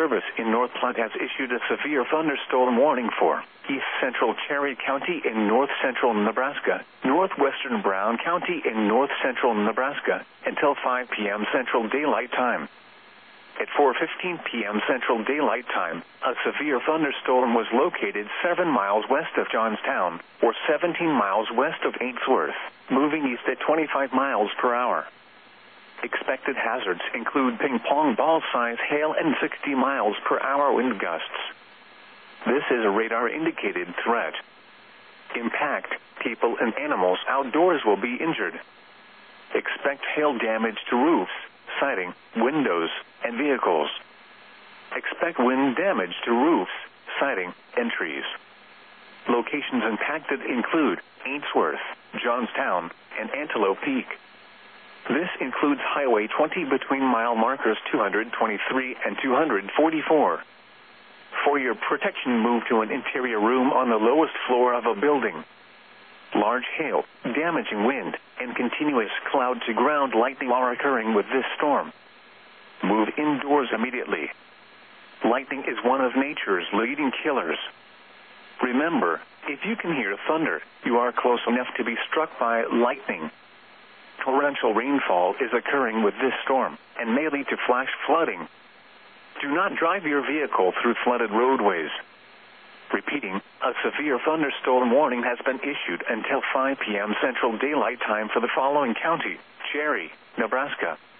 Service in North Platte has issued a severe thunderstorm warning for east central Cherry County in north central Nebraska, northwestern Brown County in north central Nebraska, until 5 p.m. Central Daylight Time. At 4:15 p.m. Central Daylight Time, a severe thunderstorm was located 7 miles west of Johnstown, or 17 miles west of Ainsworth, moving east at 25 miles per hour. Expected hazards include ping-pong ball-size hail and 60 miles per hour wind gusts. This is a radar-indicated threat. Impact, people and animals outdoors will be injured. Expect hail damage to roofs, siding, windows, and vehicles. Expect wind damage to roofs, siding, and trees. Locations impacted include Ainsworth, Johnstown, and Antelope Peak. This includes Highway 20 between mile markers 223 and 244. For your protection, move to an interior room on the lowest floor of a building. Large hail, damaging wind, and continuous cloud-to-ground lightning are occurring with this storm. Move indoors immediately. Lightning is one of nature's leading killers. Remember, if you can hear thunder, you are close enough to be struck by lightning. Torrential rainfall is occurring with this storm and may lead to flash flooding. Do not drive your vehicle through flooded roadways. Repeating, a severe thunderstorm warning has been issued until 5 p.m. Central Daylight Time for the following county: Cherry, Nebraska,